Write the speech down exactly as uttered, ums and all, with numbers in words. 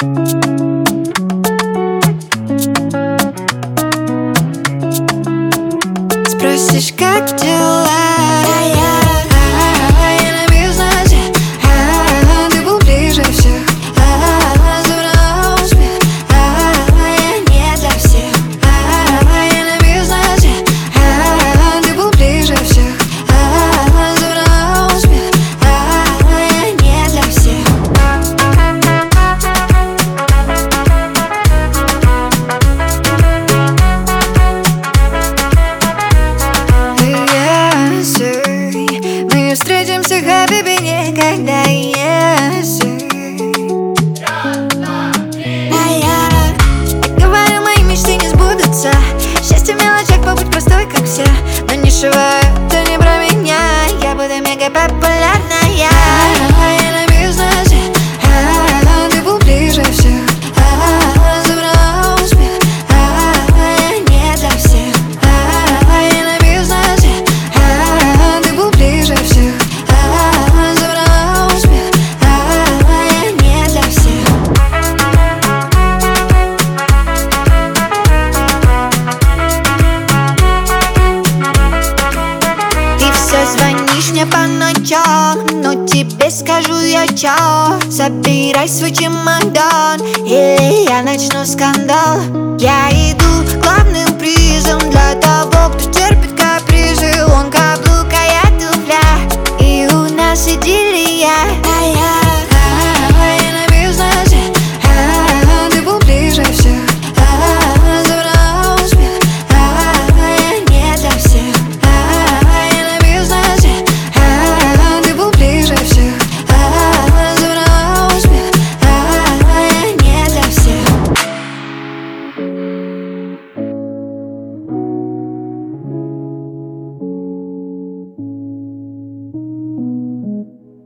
Спросишь, как дела? А я, а я на бизнесе, а ты был ближе всех, а забрал успех, а я не для всех, а я на бизнесе, а ты был ближе всех, а забрал успех, а я не для всех. Мы не встретимся, хабиби, никогда, если А я говорю, мои мечты не сбудутся. Счастье в мелочах, побудь простой, как все. Но ничего, это не про меня. Я буду мега популярная. Я на бизнесе, а ты был ближе всех, а забрал успех, а я не для всех, а я на бизнесе, а ты был ближе всех, а забрал успех, а я не для всех. Ты все звонишь мне по ночам, но тебе скажу я чё. Собирай свой чемодан, или я начну скандал. Я